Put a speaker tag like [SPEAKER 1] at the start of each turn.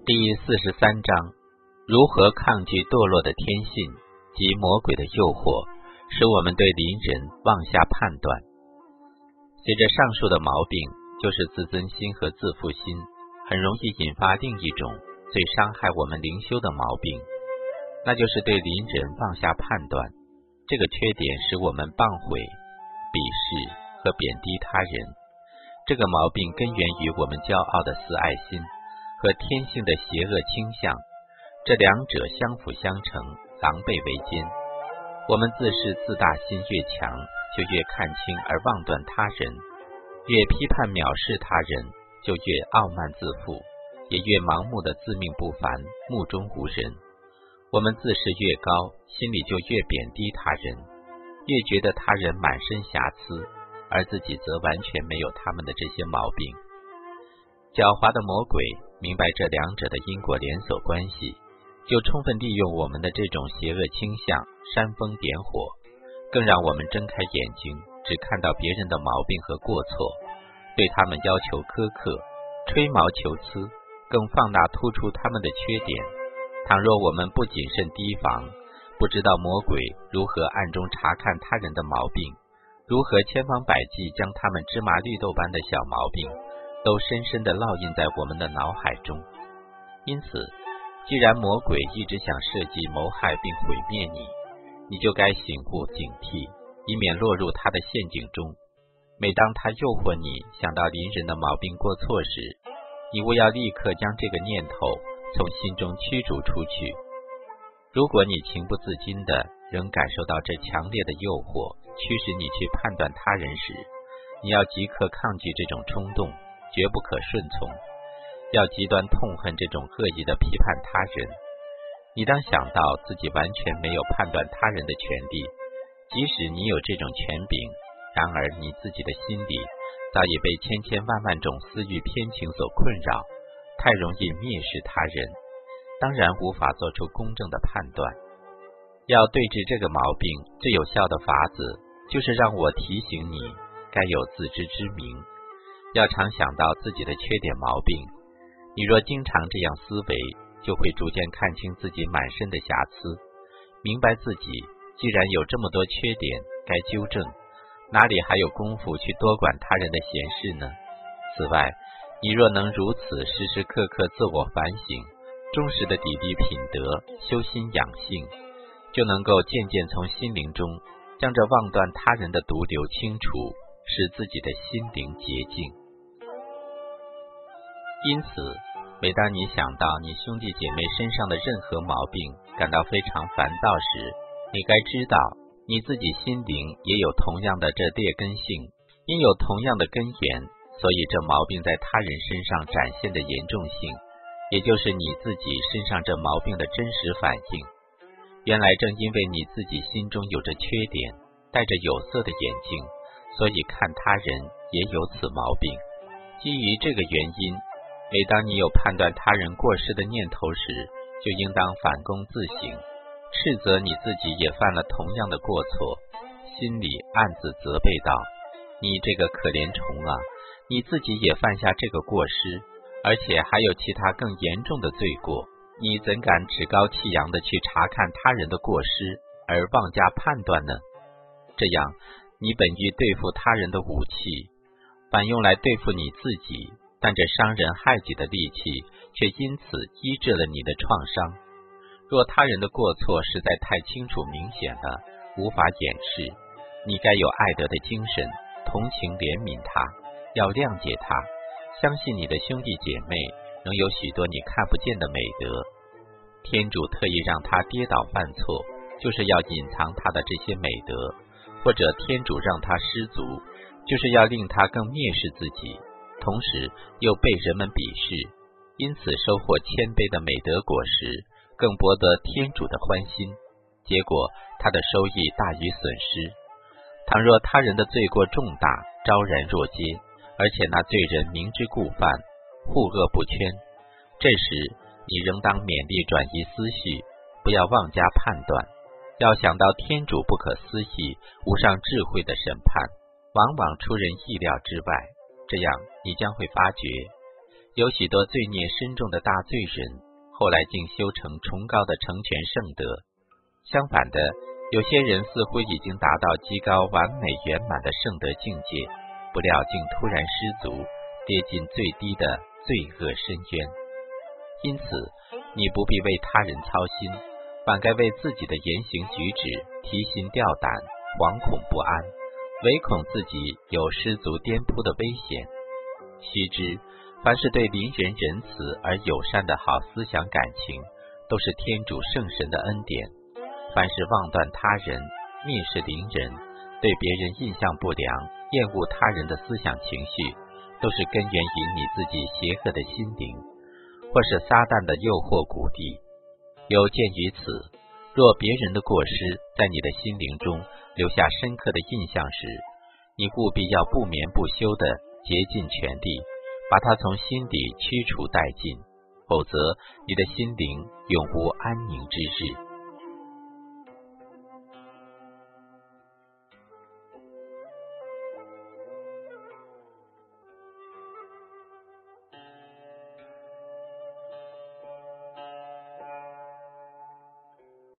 [SPEAKER 1] 第43章，如何抗拒堕落的天性及魔鬼的诱惑，使我们对邻人妄下判断。随着上述的毛病，就是自尊心和自负心，很容易引发另一种最伤害我们灵修的毛病，那就是对邻人妄下判断。这个缺点使我们谤毁、鄙视和贬低他人。这个毛病根源于我们骄傲的自爱心和天性的邪恶倾向，这两者相辅相成，狼狈为奸。我们自视自大心越强，就越看轻而妄断他人，越批判藐视他人，就越傲慢自负，也越盲目的自命不凡，目中无人。我们自视越高，心里就越贬低他人，越觉得他人满身瑕疵，而自己则完全没有他们的这些毛病。狡猾的魔鬼明白这两者的因果连锁关系，就充分利用我们的这种邪恶倾向，煽风点火，更让我们睁开眼睛，只看到别人的毛病和过错，对他们要求苛刻，吹毛求疵，更放大突出他们的缺点。倘若我们不谨慎提防，不知道魔鬼如何暗中查看他人的毛病，如何千方百计将他们芝麻绿豆般的小毛病都深深地烙印在我们的脑海中。因此，既然魔鬼一直想设计谋害并毁灭你，你就该醒悟警惕，以免落入他的陷阱中。每当他诱惑你想到邻人的毛病过错时，你务要立刻将这个念头从心中驱逐出去。如果你情不自禁地仍感受到这强烈的诱惑驱使你去判断他人时，你要即刻抗拒这种冲动，绝不可顺从，要极端痛恨这种恶意的批判他人。你当想到自己完全没有判断他人的权利，即使你有这种权柄，然而你自己的心里早已被千千万万种私欲偏情所困扰，太容易蔑视他人，当然无法做出公正的判断。要对治这个毛病，最有效的法子就是让我提醒你该有自知之明，要常想到自己的缺点毛病。你若经常这样思维，就会逐渐看清自己满身的瑕疵，明白自己既然有这么多缺点该纠正，哪里还有功夫去多管他人的闲事呢？此外，你若能如此时时刻刻自我反省，忠实的砥砺品德，修心养性，就能够渐渐从心灵中将这妄断他人的毒瘤清除，使自己的心灵洁净。因此，每当你想到你兄弟姐妹身上的任何毛病感到非常烦躁时，你该知道你自己心灵也有同样的这劣根性，因有同样的根源，所以这毛病在他人身上展现的严重性，也就是你自己身上这毛病的真实反应。原来正因为你自己心中有着缺点，戴着有色的眼镜，所以看他人也有此毛病。基于这个原因，每当你有判断他人过失的念头时，就应当反躬自省，斥责你自己也犯了同样的过错，心里暗自责备道：你这个可怜虫啊，你自己也犯下这个过失，而且还有其他更严重的罪过，你怎敢趾高气扬地去查看他人的过失而妄加判断呢？这样，你本欲对付他人的武器，反用来对付你自己，但这伤人害己的利器却因此医治了你的创伤。若他人的过错实在太清楚明显了，无法掩饰，你该有爱德的精神，同情怜悯他，要谅解他，相信你的兄弟姐妹仍有许多你看不见的美德。天主特意让他跌倒犯错，就是要隐藏他的这些美德，或者天主让他失足，就是要令他更蔑视自己，同时又被人们鄙视，因此收获谦卑的美德果实，更博得天主的欢心，结果他的收益大于损失。倘若他人的罪过重大，昭然若揭，而且那罪人明知故犯，护恶不圈，这时你仍当勉励转移思绪，不要妄加判断，要想到天主不可思议无上智慧的审判，往往出人意料之外，这样你将会发觉有许多罪孽深重的大罪人，后来竟修成崇高的成全圣德。相反的，有些人似乎已经达到极高完美圆满的圣德境界，不料竟突然失足，跌进最低的罪恶深渊。因此，你不必为他人操心，反该为自己的言行举止提心吊胆，惶恐不安，唯恐自己有失足颠扑的危险。须知，凡是对邻人仁慈而友善的好思想感情，都是天主圣神的恩典。凡是妄断他人、蔑视邻人、对别人印象不良、厌恶他人的思想情绪，都是根源于你自己邪恶的心灵，或是撒旦的诱惑鼓励。有鉴于此，若别人的过失在你的心灵中留下深刻的印象时，你务必要不眠不休地竭尽全力，把它从心底驱除殆尽，否则你的心灵永无安宁之日。